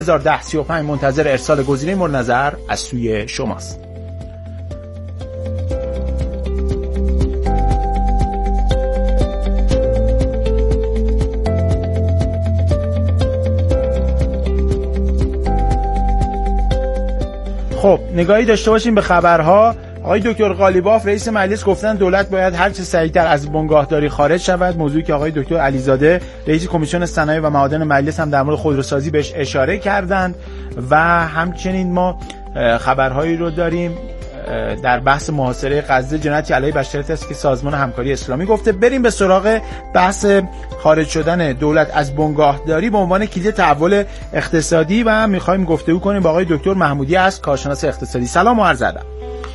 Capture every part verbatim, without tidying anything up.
هزار و ده سی و پنج منتظر ارسال گزینه مورد نظر از سوی شماست. خب نگاهی داشته باشیم به خبرها. آقای دکتر قالیباف رئیس مجلس گفتن دولت باید هر چه سریعتر از بنگاهداری خارج شود، موضوعی که آقای دکتر علیزاده رئیس کمیسیون صنایع و معادن مجلس هم در مورد خودروسازی بهش اشاره کردند. و همچنین ما خبرهایی رو داریم در بحث محاصره غزه، جنایتی علیه بشریت است که سازمان همکاری اسلامی گفته. بریم به سراغ بحث خارج شدن دولت از بنگاهداری به عنوان کلید تحول اقتصادی و می‌خوایم گفتگو کنیم با آقای دکتر محمودی است، کارشناس اقتصادی. سلام و عرض ادب.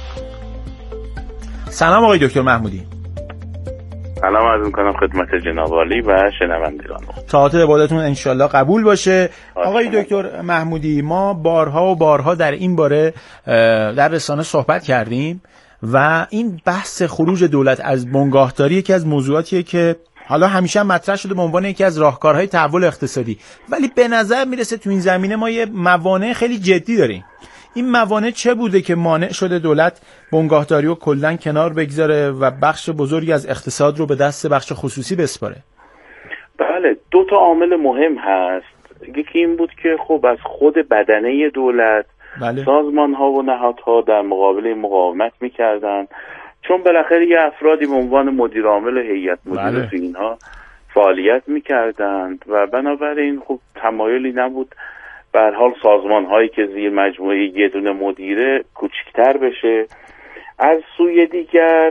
سلام آقای دکتر محمودی. سلام عرض می‌کنم خدمت جناب عالی و شنوندگان. طاعت عبادتون انشالله قبول باشه. آقای دکتر محمودی، ما بارها و بارها در این باره در رسانه صحبت کردیم و این بحث خروج دولت از بنگاهداری یکی از موضوعاتیه که حالا همیشه هم مطرح شده به عنوان یکی از راهکارهای تحول اقتصادی، ولی به نظر میرسه تو این زمینه ما یه موانع خیلی جدی داریم. این موانع چه بوده که مانع شده دولت بنگاهداری رو کلاً کنار بگذاره و بخش بزرگی از اقتصاد رو به دست بخش خصوصی بسپاره؟ بله، دو تا عامل مهم هست. یکی این بود که خب از خود بدنه دولت بله. سازمان ها و نهادها در مقابل مقاومت میکردن، چون بالاخره یه افرادی به عنوان مدیر عامل هیئت مدیره بله. تو اینها فعالیت میکردند و بنابراین خب تمایلی نبود به هر حال سازمان هایی که زیر مجموعه یه دونه مدیره کوچکتر بشه. از سوی دیگر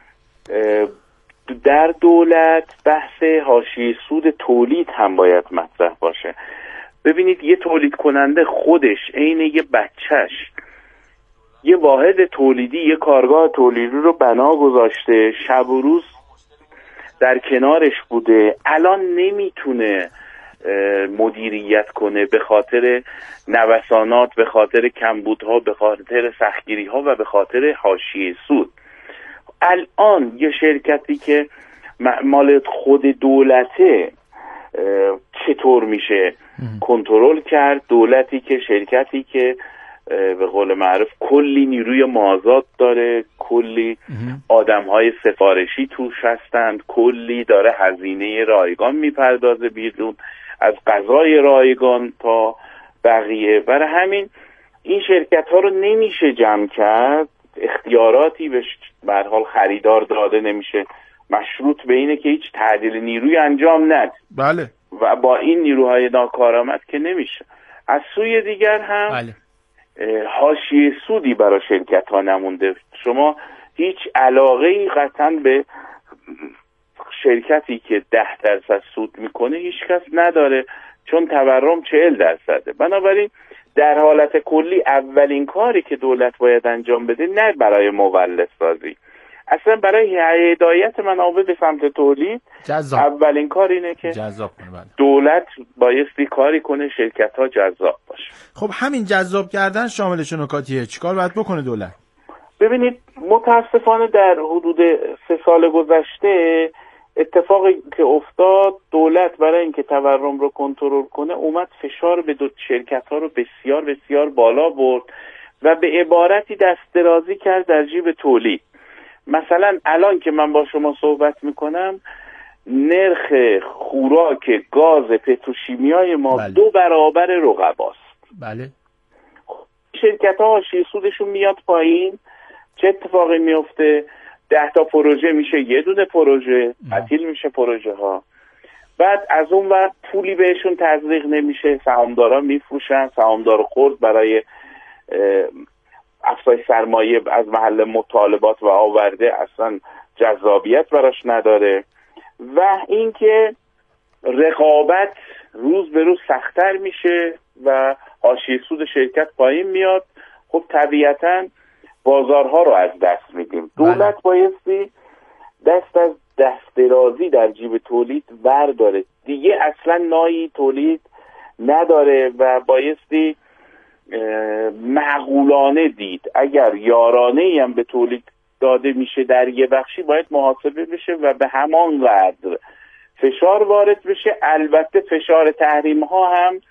در دولت بحث حاشیه سود تولید هم باید مطرح باشه. ببینید یه تولید کننده خودش عین یه بچهش یه واحد تولیدی، یه کارگاه تولیدی رو بنا گذاشته، شب و روز در کنارش بوده، الان نمیتونه مدیریت کنه به خاطر نوسانات، به خاطر کمبودها، به خاطر سختگیری‌ها و به خاطر حاشیه سود. الان یه شرکتی که مال خود دولته چطور میشه کنترل کرد؟ دولتی که شرکتی که به قول معروف کلی نیروی مازاد داره، کلی آدم‌های سفارشی توش هستند، کلی داره هزینه رایگان میپردازه بیرون، از غذای رایگان تا بقیه. برای همین این شرکت ها رو نمیشه جمع کرد، اختیاراتی به هر حال خریدار داده نمیشه، مشروط به اینه که هیچ تعدیل نیروی انجام نده. بله. و با این نیروهای ناکارآمد که نمیشه. از سوی دیگر هم بله. حاشیه سودی برای شرکت ها نمونده. شما هیچ علاقه‌ای قطعاً به شرکتی که ده درصد سود میکنه هیچ کس نداره، چون تورم چهل درصده. بنابراین در حالت کلی اولین کاری که دولت باید انجام بده نه برای مولد سازی، اصلا برای هدایت منابع به سمت تولید جذاب. اولین کار اینه که جذاب دولت بایستی کاری کنه شرکت ها جذاب باشه. خب همین جذاب کردن شامل چه نکاتیه؟ چیکار باید بکنه دولت؟ ببینید متاسفانه در حدود سه سال گذشته اتفاقی که افتاد، دولت برای اینکه تورم رو کنترل کنه اومد فشار به دو شرکت ها رو بسیار بسیار بالا برد و به عبارتی دست درازی کرد در جیب تولید. مثلا الان که من با شما صحبت میکنم نرخ خوراک گاز پتروشیمیای ما بله. دو برابر رقباست. بله. شرکت ها حاشیه سودشون میاد پایین، چه اتفاقی میفته؟ ده تا پروژه میشه یه دونه پروژه، تعطیل میشه پروژه ها. بعد از اون وقت پولی بهشون تزریق نمیشه، سهامدارا میفروشن، سهامدار خرد برای افزایش سرمایه از محل مطالبات و آورده اصلا جذابیت براش نداره و اینکه رقابت روز به روز سخت‌تر میشه و حاشیه سود شرکت پایین میاد. خب طبیعتاً بازارها رو از دست میدیم. دولت بایستی دست از دست درازی در جیب تولید برداره، دیگه اصلا نایی تولید نداره و بایستی معقولانه دید. اگر یارانه ای هم به تولید داده میشه در یه بخشی باید محاسبه بشه و به همان قدر فشار وارد بشه. البته فشار تحریم ها هم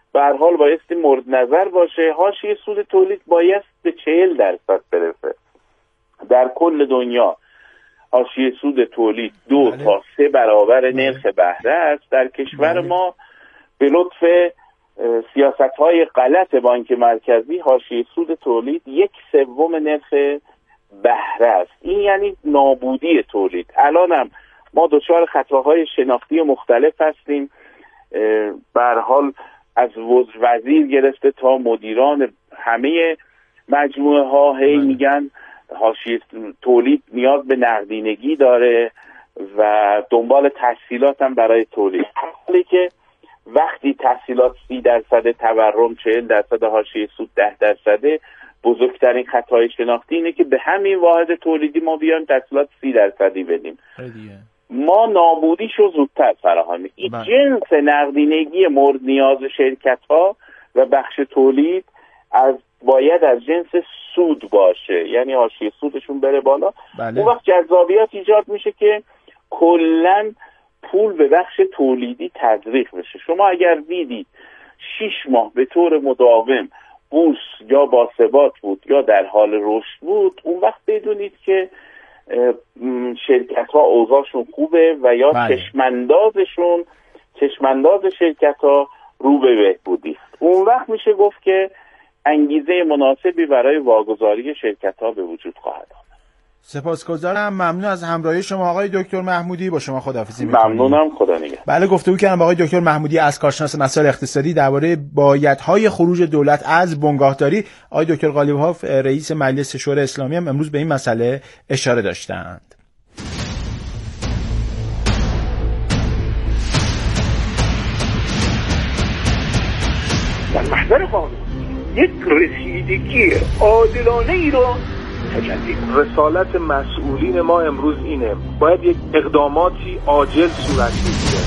به هر حال بایستی مورد نظر باشه. حاشیه سود تولید باید به چهل درصد برسه. در کل دنیا حاشیه سود تولید دو بله. تا سه برابر بله. نرخ بهره است. در کشور بله. ما به لطف سیاست‌های غلط بانک مرکزی حاشیه سود تولید یک سوم نرخ بهره است. این یعنی نابودی تولید. الانم ما دچار خطاهای شناختی مختلف هستیم. به هر حال از وزیر گرفته تا مدیران همه مجموعه ها هی میگن حاشیه تولید نیاز به نقدینگی داره و دنبال تسهیلات هم برای تولید، حالی که وقتی تسهیلات سی درصد، تورم چهل درصد، حاشیه سود ده درصده، بزرگترین خطای شناختی اینه که به همین واحد تولیدی ما بیایم تسهیلات سی درصدی بدیم. ما نابودیشو زودتر فراهمی. این جنس نقدینگی مورد نیاز شرکت ها و بخش تولید از باید از جنس سود باشه، یعنی حاشیه سودشون بره بالا. بله. اون وقت جذابیت ایجاد میشه که کلن پول به بخش تولیدی تزریق بشه. شما اگر دیدید شش ماه به طور مداوم بورس یا باثبات بود یا در حال رشد بود، اون وقت بدونید که شرکت ها اوضاعشون خوبه و یا بله. چشماندازشون چشمانداز شرکت ها رو به بهبودی است. اون وقت میشه گفت که انگیزه مناسبی برای واگذاری شرکت ها به وجود خواهد آمد. سپاسگزارم، ممنون از همراهی شما آقای دکتر محمودی. با شما خداحافظی می‌کنم. ممنونم، خدا نگهدار. بله، گفتگو کردم با آقای دکتر محمودی از کارشناس مسائل اقتصادی درباره بایدهای خروج دولت از بنگاهداری. آقای دکتر غالیباف رئیس مجلس شورای اسلامی هم امروز به این مسئله اشاره داشتند. در محضر قانون یک رسیدگی عادلانه ای رو تجلی. رسالت مسئولین ما امروز اینه، باید یک اقداماتی عاجل صورت بگیره.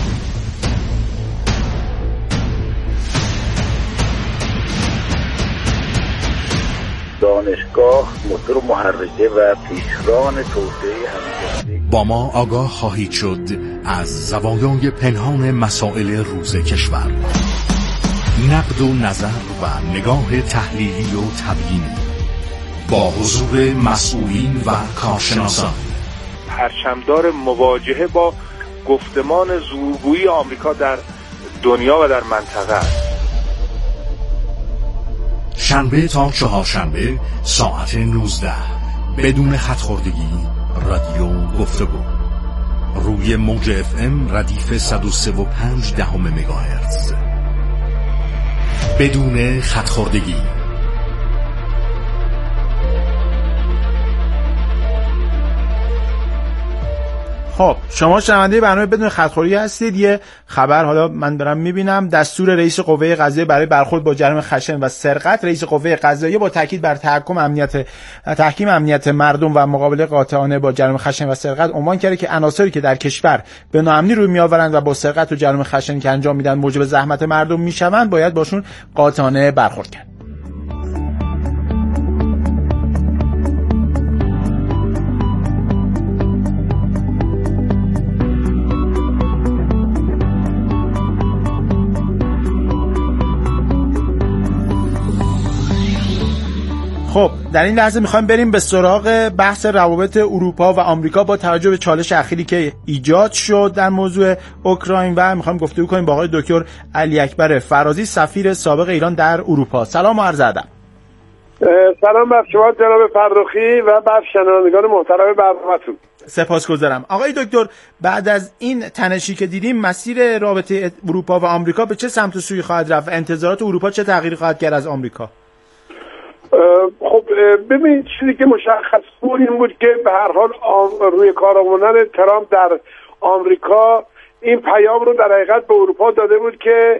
دانشگاه موتور محرکه و پیشران توسعه همگانی. با ما آگاه خواهید شد از زوایای پنهان مسائل روز کشور، نقد و نظر و نگاه تحلیلی و تبیینی با حضور مسئولین و کارشناسان. پرچمدار مواجهه با گفتمان زورگویی آمریکا در دنیا و در منطقه است. شنبه تا چهارشنبه ساعت نوزده بدون خط‌خوردگی رادیو گفتگو روی موج اف ام ردیف صد و سه و پنج دهم مگاهرتز بدون خط‌خوردگی. خب شما شنونده برنامه بدون خط‌خوردگی هستید. یه خبر حالا من دارم میبینم، دستور رئیس قوه قضاییه برای برخورد با جرم خشن و سرقت. رئیس قوه قضاییه با تاکید بر تحکم امنیت تحکیم امنیت مردم و مقابله قاطعانه با جرم خشن و سرقت عنوان کرده که عناصری که در کشور به ناامنی روی میآورند و با سرقت و جرم خشن که انجام میدن موجب زحمت مردم میشوند باید باشون قاطعانه برخورد کرد. خب در این لحظه میخوایم بریم به سراغ بحث روابط اروپا و آمریکا با توجه به چالش اخیری که ایجاد شد در موضوع اوکراین و میخوایم گفتگو کنیم با آقای دکتر علی اکبر فرازی، سفیر سابق ایران در اروپا. سلام و عرض ادب. سلام بر شما جناب فرخی و بر شنوندگان محترم برنامه‌تون. سپاسگزارم. آقای دکتر، بعد از این تنشی که دیدیم مسیر رابطه اروپا و آمریکا به چه سمت و سوی خواهد رفت؟ انتظارات اروپا چه تغییری خواهد کرد از آمریکا؟ خب ببینید چیزی که مشخص بود این بود که به هر حال روی کار آمدن ترامپ در آمریکا این پیام رو در حقیقت به اروپا داده بود که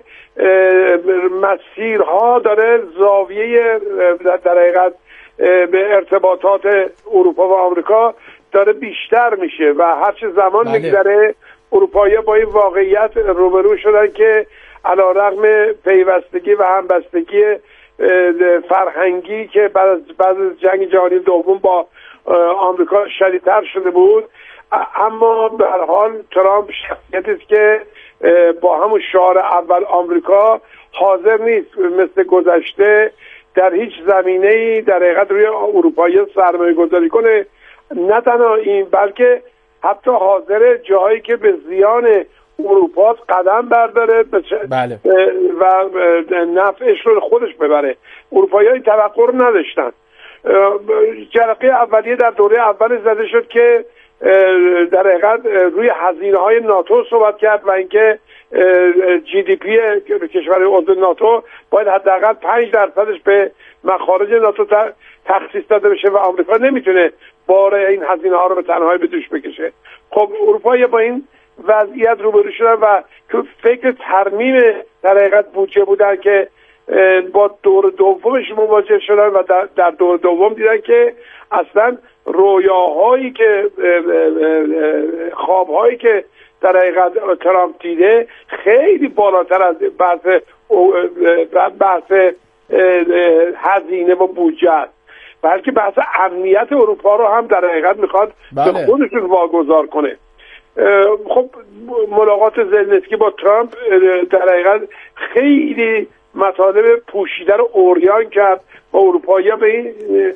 مسیرها داره زاویه در حقیقت به ارتباطات اروپا و آمریکا داره بیشتر میشه و هرچه زمان میگذره اروپایی‌ها با این واقعیت روبرو شدن که علیرغم پیوستگی و همبستگی فرهنگی که بعد از بعد از جنگ جهانی دوم با آمریکا شدیدتر شده بود، اما به هر حال ترامپ شخصیتی است که با همون شعار اول آمریکا حاضر نیست مثل گذشته در هیچ زمینه‌ای در حقیقت روی اروپایی سرمایه گذاری کنه. نه تنها این بلکه حتی حاضر جایی که به زیان اروپا قدم برداره بله. و نفعش رو خودش ببره. اروپایی‌ها این توقع رو نداشتن. جرقه اولیه در دوره اول زده شد که در حقیقت روی هزینه‌های ناتو صحبت کرد و اینکه جی دی پی کشور عضو ناتو باید حداقل پنج درصدش به مخارج ناتو تخصیص داده بشه و آمریکا نمیتونه بار این هزینه‌ها رو به تنهایی به دوش بکشه. خب اروپا با این وضعیت روبرو شدن و تو فکر ترمیم در حقیقت بودجه بودن که با دور دومش مواجه شدن و در, در دور دوم دیدن که اصلا رویاهایی که خوابهایی که در حقیقت ترامپ دیده خیلی بالاتر از بحث بحث هزینه و بودجه است، بلکه بحث امنیت اروپا رو هم در حقیقت میخواد بله. به خودشون واگذار کنه. خب ملاقات زلنسکی با ترامپ در حقیقت خیلی مطالب پوشیده رو اوریان کرد و اروپایی‌ها به این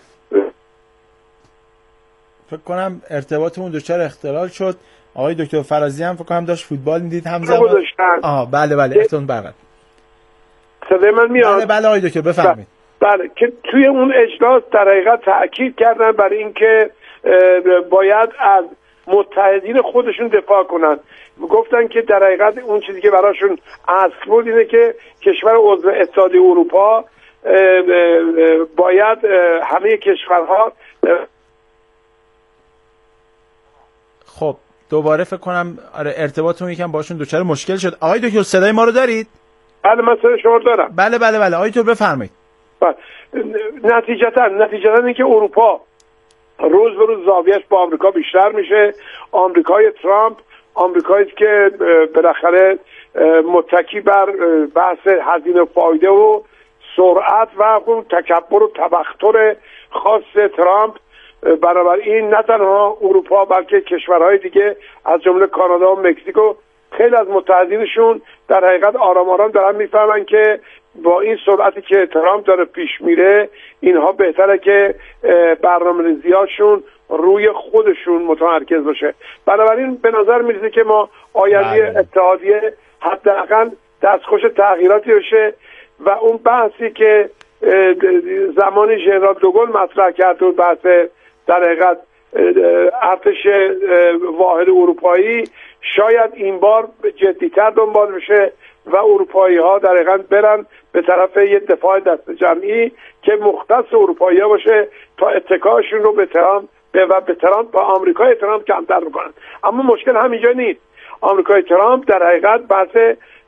فکر کنم ارتباطمون دچار اختلال شد. آقای دکتر فرازی هم فکر کنم داشت فوتبال میدید همزمان. آها بله بله احتمال برقرار. صدای من میاد؟ بله بله آقای دکتر بفرمایید. بله که توی اون اجلاس در حقیقت تأکید کردن برای اینکه باید از متحدین خودشون دفاع کنن. گفتن که در حقیقت اون چیزی که براشون اصل بود اینه که کشور عضو اتحادیه اروپا باید همه کشورها. خب دوباره فکر کنم آره ارتباطمون یکم باشون دوچار مشکل شد. آقای دکتر صدای ما رو دارید؟ بله من صدای شما دارم. بله بله بله آقای دکتر بفرمایید. بله نتیجتا نتیجتا اینه که اروپا روز به روز زاویه‌اش با آمریکا بیشتر میشه. آمریکای ترامپ آمریکایی که بالاخره متکی بر بحث هزینه فایده و سرعت و اون تکبر و تبختر خاص ترامپ، بنابراین نه تنها اروپا بلکه کشورهای دیگه از جمله کانادا و مکزیکو خیلی از متحدینشون در حقیقت آرام آرام دارن میفهمن که با این سرعتی که ترامپ داره پیش میره اینها بهتره که برنامه‌ریزی‌هاشون روی خودشون متمرکز باشه. بنابراین به نظر میرسه که ما آینده اتحادیه حداقل دستخوش تغییراتی بشه و اون بحثی که زمان ژنرال دوگل مطرح کرد و بحث در حقیقت ارتش واحد اروپایی شاید این بار جدی‌تر دنبال بشه و اروپایی ها در حقیقت برن به طرف یه دفاع دست جمعی که مختص اروپایی ها باشه تا اتکاشون رو به ترامپ و به ترامپ با آمریکای ترامپ کمتر بکنن. اما مشکل همینجا نیست. آمریکای ترامپ در حقیقت بحث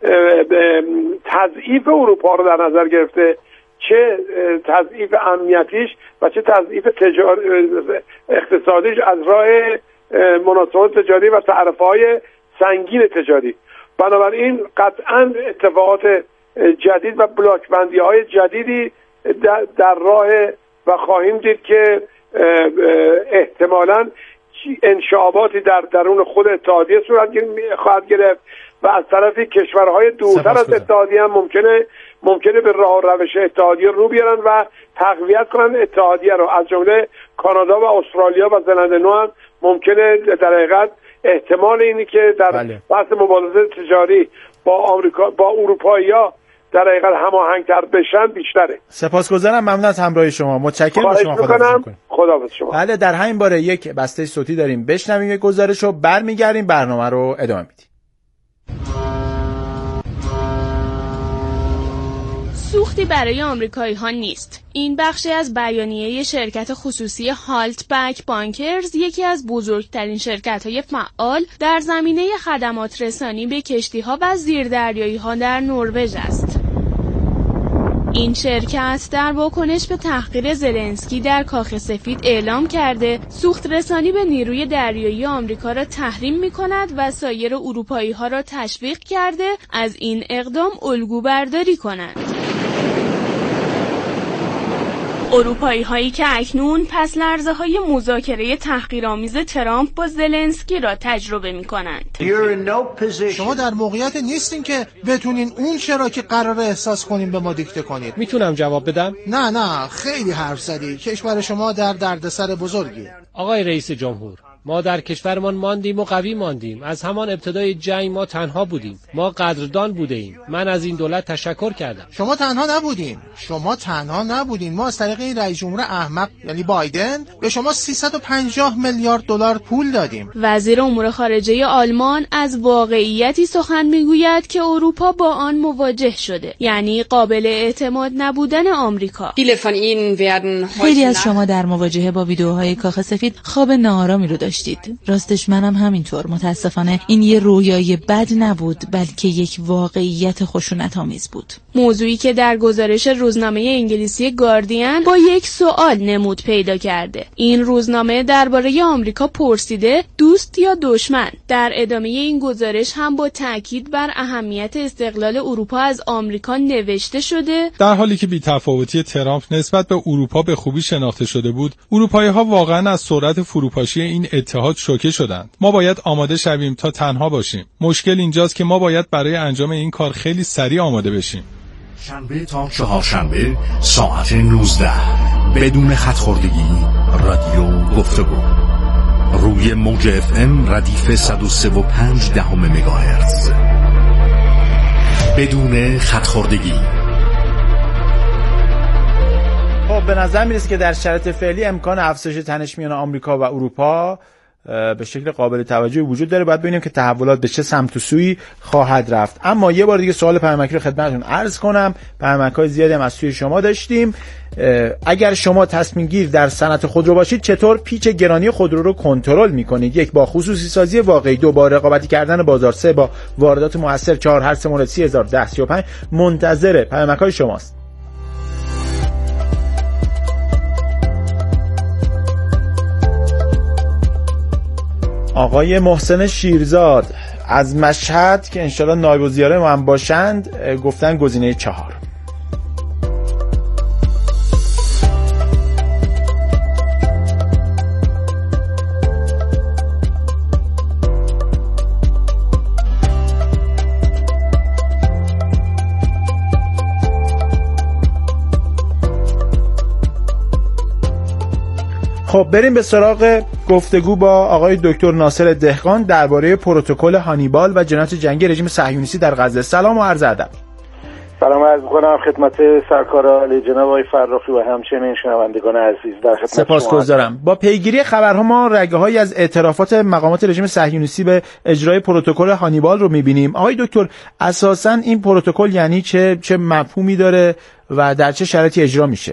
تضعیف اروپا رو در نظر گرفته، چه تضعیف امنیتیش و چه تضعیف تجار... اقتصادیش از راه مناسبات تجاری و تعرفه‌های سنگین تجاری. بنابراین قطعا اتفاقات جدید و بلاک بندی های جدیدی در, در راه و خواهیم دید که احتمالاً انشعاباتی در درون خود اتحادیه صورت خواهد گرفت و از طرفی کشورهای دورتر از اتحادیه هم ممکنه ممکنه به راه و روش اتحادیه رو بیارن و تقویت کنن اتحادیه رو. از جمله کانادا و استرالیا و زلند نو هم ممکنه در حقیقت احتمال اینی که در بله. بحث مبارزه تجاری با آمریکا با اروپایی‌ها در حقیقت هماهنگ‌تر بشن بیشتره. سپاسگزارم، ممنون از همراهی شما. متشکرم از شما. خداحافظ خداحافظ شما. بله در همین باره یک بسته صوتی داریم، بشنویم یک گزارشو، برمیگردیم برنامه رو ادامه میدیم. سوختی برای آمریکایی ها نیست. این بخشی از بیانیه شرکت خصوصی هالت بک بانکرز، یکی از بزرگترین شرکت های فعال در زمینه خدمات رسانی به کشتی ها و زیردریایی ها در نروژ است. این شرکت در واکنش به تحقیر زلنسکی در کاخ سفید اعلام کرده سوخت رسانی به نیروی دریایی آمریکا را تحریم می کند و سایر اروپایی ها را تشویق کرده از این اقدام الگو برداری کنند. اروپایی هایی که اکنون پس لرزه های مذاکره تحقیرآمیز ترامپ با زلنسکی را تجربه می کنند. شما در موقعیت نیستین که بتونین اون چرا که قراره احساس کنین به ما دیکته کنید. میتونم جواب بدم؟ نه نه خیلی حرف زدی. کشور شما در دردسر بزرگیه. آقای رئیس جمهور، ما در کشورمان ماندیم و قوی ماندیم. از همان ابتدای جنگ ما تنها بودیم. ما قدردان بوده ایم. من از این دولت تشکر کردم. شما تنها نبودین. شما تنها نبودین. ما از طریق این رئیس جمهور احمق یعنی بایدن به شما سیصد و پنجاه میلیارد دلار پول دادیم. وزیر امور خارجه آلمان از واقعیتی سخن میگوید که اروپا با آن مواجه شده، یعنی قابل اعتماد نبودن آمریکا. خیلی از شما در مواجهه با ویدیوهای کاخ سفید خواب ناآرامی رو داشتید. راستش منم همینطور. متاسفانه این یه رویای بد نبود، بلکه یک واقعیت خشونت‌آمیز بود. موضوعی که در گزارش روزنامه انگلیسی گاردین با یک سوال نمود پیدا کرده. این روزنامه درباره آمریکا پرسیده دوست یا دشمن. در ادامه این گزارش هم با تاکید بر اهمیت استقلال اروپا از آمریکا نوشته شده در حالی که بی‌تفاوتی ترامپ نسبت به اروپا به خوبی شناخته شده بود، اروپایی‌ها واقعاً از سرعت فروپاشی این اتحاد شوکه شدند. ما باید آماده شویم تا تنها باشیم. مشکل اینجاست که ما باید برای انجام این کار خیلی سریع آماده بشیم. شنبه تا چهارشنبه ساعت نوزده بدون خط‌خوردگی رادیو گفتگو روی موج اف ام ردیف صد و سه و پنج دهم مگاهرتز بدون خط‌خوردگی. خب به نظر میرسه که در شرایط فعلی امکان افزایش تنش میان آمریکا و اروپا به شکل قابل توجهی وجود داره. باید ببینیم که تحولات به چه سمت و سوی خواهد رفت. اما یه بار دیگه سوال پیامکی رو خدمتتون عرض کنم. پیامک‌های زیادی هم از سوی شما داشتیم. اگر شما تصمیم گیر در صنعت خودرو باشید، چطور پیچ گرانی خودرو رو کنترل می‌کنید؟ یک، با خصوصی سازی واقعی. دو، با رقابتی کردن بازار. سه، با واردات موثر. چهار، هر سه مورد سی هزار ده سی و پنج. منتظر پیامک‌های شماست. آقای محسن شیرزاد از مشهد که انشالله نایب الزیاره ما هم باشند گفتن گزینه چهار. خب بریم به سراغ گفتگو با آقای دکتر ناصر دهقان درباره پروتکل هانیبال و جنایات جنگی رژیم صهیونیستی در غزه. سلام و عرض ادب. سلام عرض می‌کنم خدمت سرکار عالی جناب آقای فرخی و همچنین شنوندگان عزیز در خدمت شما. سپاسگزارم. با پیگیری خبرها ما رگه‌هایی از اعترافات مقامات رژیم صهیونیستی به اجرای پروتکل هانیبال رو می‌بینیم. آقای دکتر اساساً این پروتکل یعنی چه چه مفهومی داره و در چه شرایطی اجرا میشه؟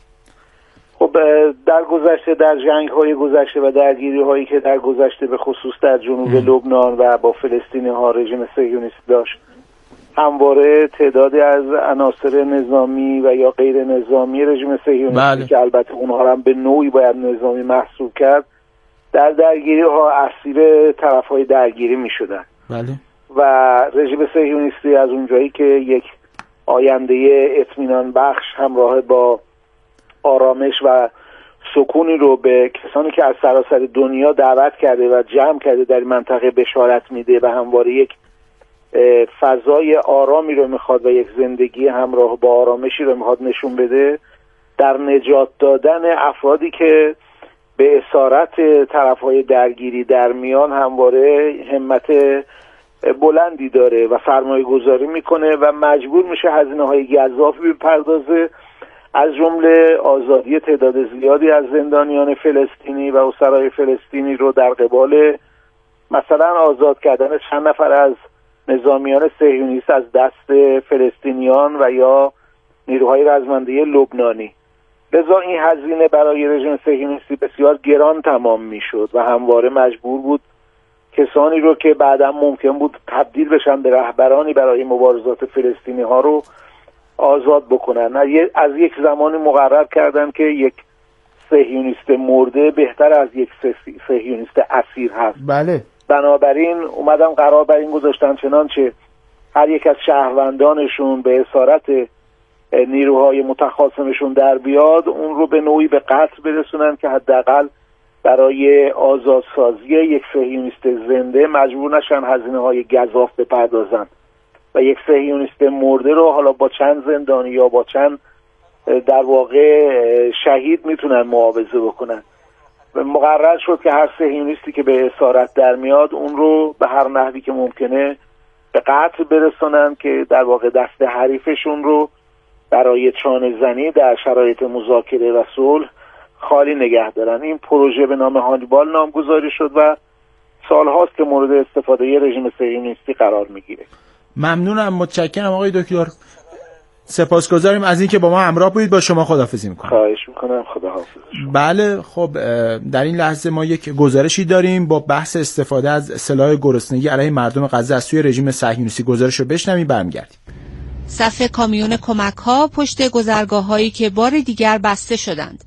خب در گذشته در جنگ‌های گذشته و درگیری‌هایی که در گذشته به خصوص در جنوب لبنان و با فلسطینی‌ها رژیم صهیونیستی داشت، همواره تعدادی از عناصر نظامی و یا غیر نظامی رژیم صهیونیستی بله. که البته اونها هم به نوعی باید نظامی محسوب کرد، در درگیری‌ها اسیر طرف‌های درگیری می‌شدن. بله. و رژیم صهیونیستی از اونجایی که یک آینده اطمینان بخش همراه با آرامش و سکونی رو به کسانی که از سراسر دنیا دعوت کرده و جمع کرده در منطقه بشارت میده و همواره یک فضای آرامی رو میخواد و یک زندگی همراه با آرامشی رو میخواد نشون بده، در نجات دادن افرادی که به اسارت طرفهای درگیری در میان همواره همت بلندی داره و سرمایه گذاری میکنه و مجبور میشه هزینه های گزافی بپردازه، از جمله آزادی تعداد زیادی از زندانیان فلسطینی و اسرای فلسطینی رو در قبال مثلا آزاد کردن چند نفر از نظامیان صهیونیست از دست فلسطینیان و یا نیروهای رزمنده لبنانی. لذا این هزینه برای رژیم صهیونیستی بسیار گران تمام میشد و همواره مجبور بود کسانی رو که بعدا ممکن بود تبدیل بشن به رهبرانی برای مبارزات فلسطینی ها رو آزاد بکنن. از یک زمانی مقرر کردن که یک صهیونیست مرده بهتر از یک صهیونیست اسیر هست. بله. بنابراین اومدن قرار بر این گذاشتن چنانچه هر یک از شهروندانشون به اسارت نیروهای متخاصمشون در بیاد اون رو به نوعی به قتل برسونن که حداقل برای آزادسازی یک صهیونیست زنده مجبور نشن هزینه های گزاف بپردازن و یک صهیونیست مرده رو حالا با چند زندانی یا با چند در واقع شهید میتونن معاوضه بکنن. مقرر شد که هر صهیونیستی که به اسارت در میاد اون رو به هر نحوی که ممکنه به قتل برسونن که در واقع دست حریفشون رو برای چانه زنی در شرایط مذاکره و صلح خالی نگه دارن. این پروژه به نام هانیبال نامگذاری شد و سالهاست که مورد استفاده رژیم صهیونیستی قرار میگیره. ممنونم، متشکرم آقای دکتر. سپاسگزاریم از اینکه با ما همراه بودید. با شما خداحافظی میکنم. خواهش میکنم. خداحافظ. بله خب در این لحظه ما یک گزارشی داریم با بحث استفاده از سلاح گرسنگی علیه مردم غزه از سوی رژیم صهیونیستی. گزارش رو بشنویم برمیگردیم. صف کامیون کمک‌ها پشت گذرگاه‌هایی که بار دیگر بسته شدند.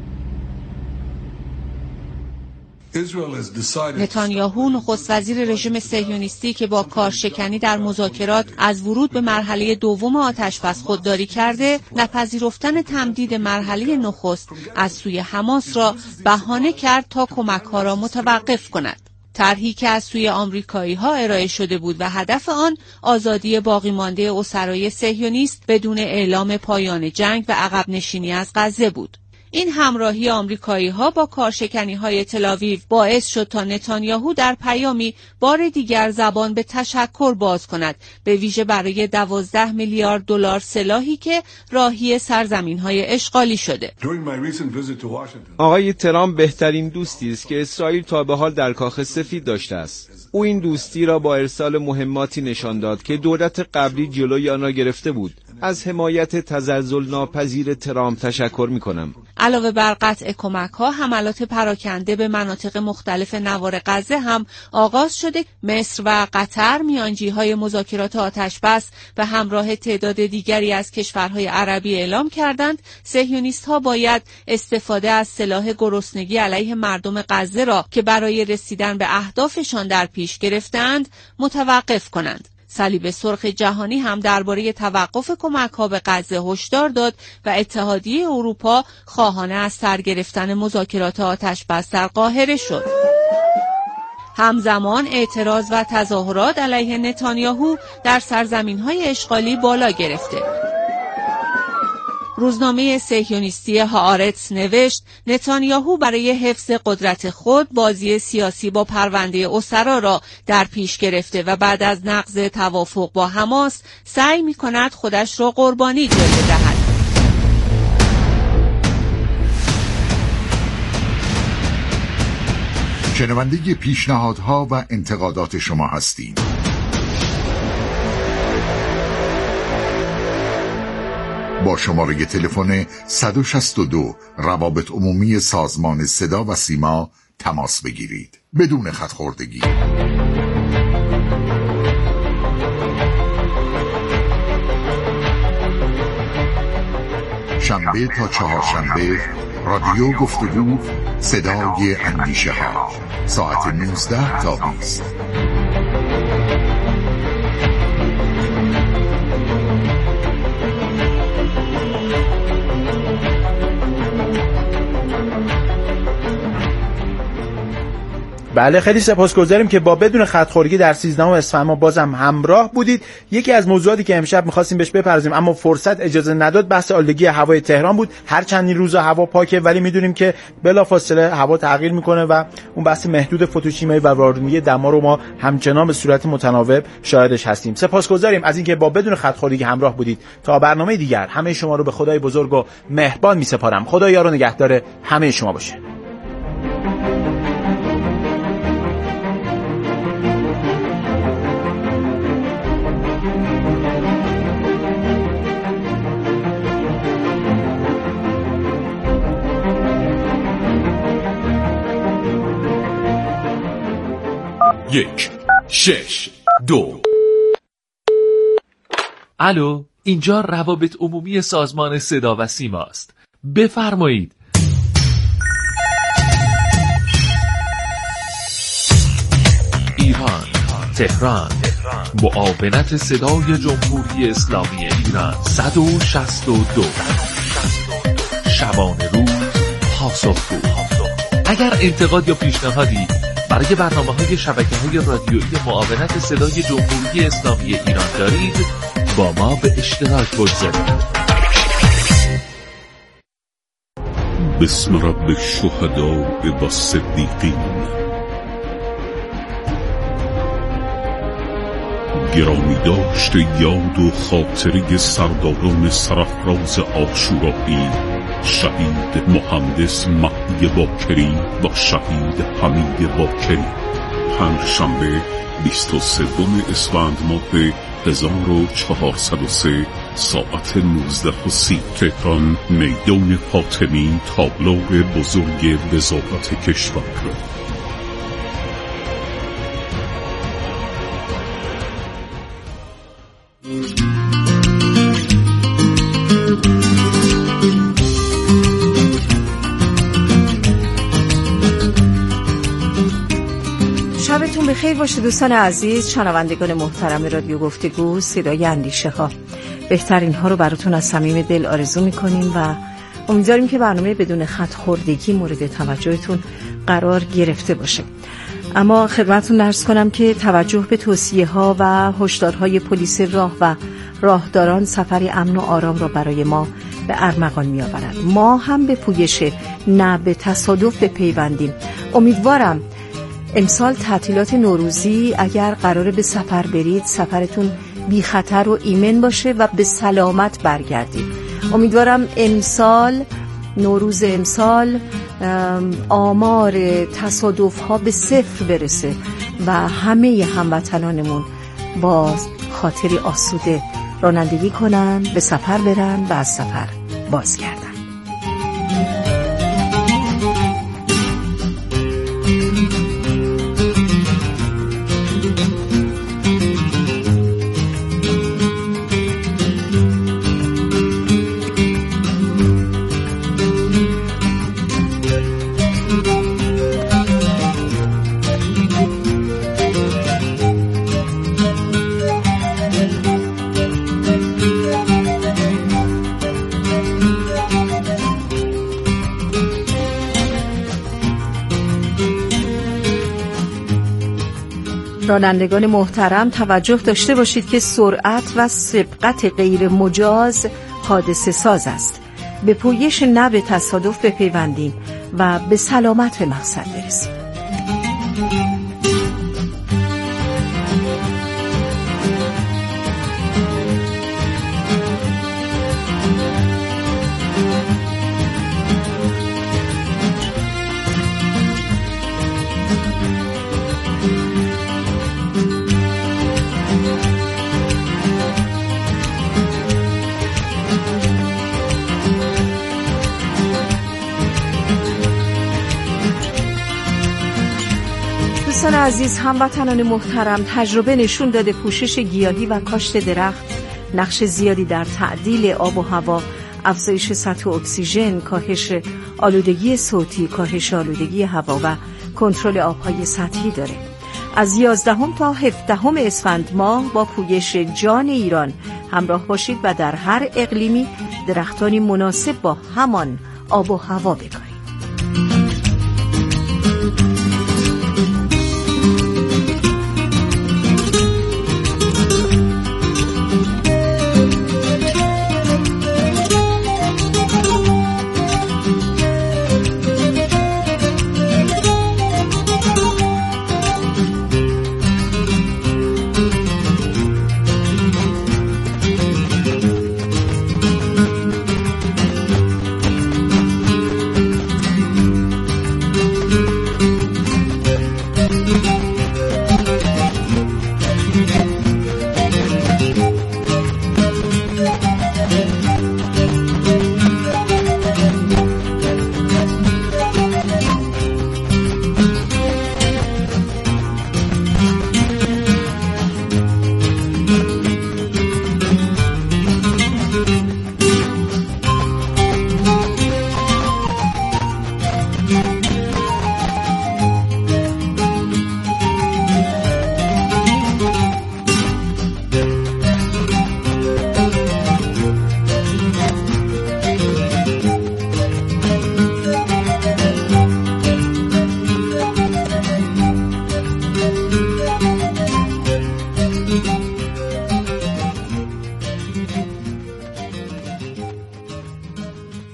نتانیاهو نخست وزیر رژیم صهیونیستی که با کارشکنی در مذاکرات از ورود به مرحله دوم آتشبس خودداری کرده، نپذیرفتن تمدید مرحله نخست از سوی حماس را بهانه کرد تا کمک‌ها را متوقف کند. طرحی که از سوی آمریکایی‌ها ارائه شده بود و هدف آن آزادی باقی مانده اسرای صهیونیست بدون اعلام پایان جنگ و عقب نشینی از غزه بود. این همراهی آمریکایی‌ها با کارشکنی‌های تل‌آویو باعث شد تا نتانیاهو در پیامی بار دیگر زبان به تشکر باز کند، به ویژه برای دوازده میلیارد دلار سلاحی که راهی سرزمین‌های اشغالی شده. آقای ترامپ بهترین دوستی است که اسرائیل تا به حال در کاخ سفید داشته است. او این دوستی را با ارسال مهماتی نشان داد که دولت قبلی جلوی آن را گرفته بود. از حمایت تزلزل ناپذیر ترامپ تشکر می‌کنم. علاوه بر قطع کمک‌ها، حملات پراکنده به مناطق مختلف نوار غزه هم آغاز شده. مصر و قطر میانجی‌های مذاکرات آتشبس به همراه تعداد دیگری از کشورهای عربی اعلام کردند صهیونیست‌ها باید استفاده از سلاح گرسنگی علیه مردم غزه را که برای رسیدن به اهدافشان در پیش گرفتند متوقف کنند. صلیب سرخ جهانی هم درباره توقف کمک‌ها به غزه هشدار داد و اتحادیه اروپا خواهان از سر گرفتن مذاکرات آتشبس در قاهره شد. همزمان اعتراض و تظاهرات علیه نتانیاهو در سرزمین‌های اشغالی بالا گرفته. روزنامه صهیونیستی هآرتس نوشت نتانیاهو برای حفظ قدرت خود بازی سیاسی با پرونده اسرا را در پیش گرفته و بعد از نقض توافق با حماس سعی می‌کند خودش را قربانی جلوه دهد. شنونده پیشنهادها و انتقادات شما هستید. با شماره تلفن صد و شصت و دو روابط عمومی سازمان صدا و سیما تماس بگیرید بدون خط‌خوردگی. شنبه تا چهارشنبه رادیو گفتگو صدای اندیشه ها ساعت نوزده تا بیست. بله خیلی سپاسگزاریم که با بدون خط‌خوردگی در سیزدهم اسفند ما بازم همراه بودید. یکی از موضوعاتی که امشب می‌خواستیم بهش بپردازیم اما فرصت اجازه نداد بحث آلودگی هوای تهران بود. هر چند روزا هوا پاکه ولی می‌دونیم که بلافاصله هوا تغییر می‌کنه و اون بحث محدود فتوشیمایی و بارونی دما رو ما همچنان به صورت متناوب شاهدش هستیم. سپاسگزاریم از اینکه با بدون خط‌خوردگی همراه بودید. تا برنامه دیگر همه شما رو به خدای بزرگ و مهربان می‌سپارم. خدا یار و نگهدار همه شما باشه. یک شش دو. الو، اینجا روابط عمومی سازمان صدا و سیما است. بفرمایید. ایران، تهران، معاونت صدای جمهوری اسلامی ایران صد و شصت و دو شبانه روز پاسخگو. اگر انتقاد یا پیشنهادی برای برنامه‌های شبکه‌های رادیویی معاونت صدای جمهوری اسلامی ایران دارید با ما به اشتراک بگذارید. بسم رب الشهداء و الصدیقین. گرامی داشت یاد و خاطره سرداران سرافراز عاشورایی، شهید مهندس مهدی باکری و شهید حمید باکری. پنجشنبه بیست و سوم اسفند ماه هزار و چهارصد و سه ساعت نوزده و سی تهران، میدان فاطمی، تابلو بزرگ وزارت کشور. شبتون بخیر باشه دوستان عزیز، شنوندگان محترم رادیو گفتگو صدای اندیشه ها. بهترین ها رو براتون از صمیم دل آرزو میکنیم و امیدواریم که برنامه بدون خط خوردگی مورد توجهتون قرار گرفته باشه. اما خدمتتون عرض کنم که توجه به توصیه ها و هشدارهای پلیس راه و راهداران سفری امن و آرام را برای ما به ارمغان می آورد. ما هم به پویش نه به تصادف بپیوندیم. امیدوارم امسال تعطیلات نوروزی اگر قراره به سفر برید، سفرتون بی خطر و ایمن باشه و به سلامت برگردید. امیدوارم امسال، نوروز امسال، آمار تصادف ها به صفر برسه و همه هموطنانمون با خاطری آسوده رانندگی کنن، به سفر برن و از سفر بازگردن. رانندگان محترم توجه داشته باشید که سرعت و سبقت غیر مجاز حادثه ساز است. به پویش نه به تصادف بپیوندیم و به سلامت به مقصد برسیم. دوستان عزیز، هموطنان محترم، تجربه نشون داده پوشش گیاهی و کاشت درخت نقش زیادی در تعدیل آب و هوا، افزایش سطح اکسیژن، کاهش آلودگی صوتی، کاهش آلودگی هوا و کنترل آبهای سطحی داره. از یازدهم تا هفدهم اسفند ماه با پویش جان ایران همراه باشید و در هر اقلیمی درختانی مناسب با همان آب و هوا بکارید.